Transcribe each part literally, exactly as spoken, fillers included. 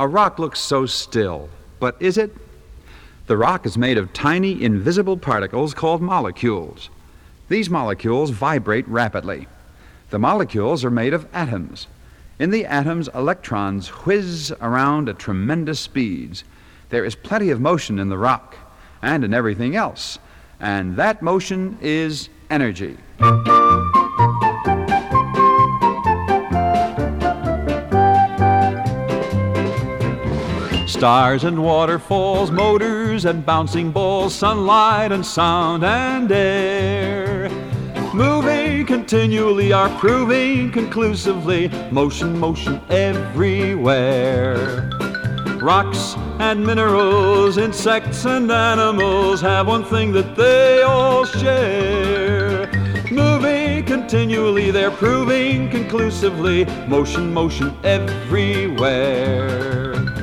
A rock looks so still, but is it? The rock is made of tiny, invisible particles called molecules. These molecules vibrate rapidly. The molecules are made of atoms. In the atoms, electrons whiz around at tremendous speeds. There is plenty of motion in the rock and in everything else, and that motion is energy. Stars and waterfalls, motors and bouncing balls, sunlight and sound and air, moving continually are proving conclusively motion, motion everywhere. Rocks and minerals, insects and animals have one thing that they all share. Moving continually, they're proving conclusively motion, motion everywhere.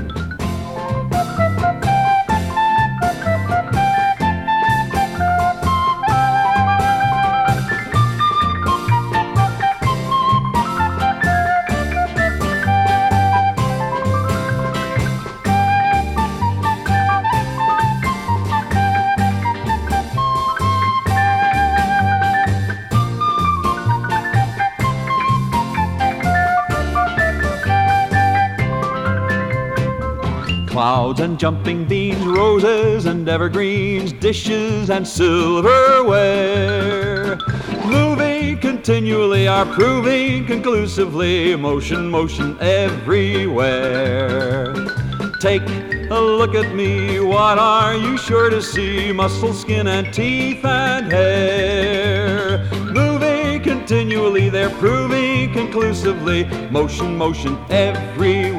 Clouds and jumping beans, roses and evergreens, dishes and silverware, moving continually are proving conclusively motion, motion everywhere. Take a look at me, what are you sure to see? Muscle, skin and teeth and hair, moving continually, they're proving conclusively motion, motion everywhere.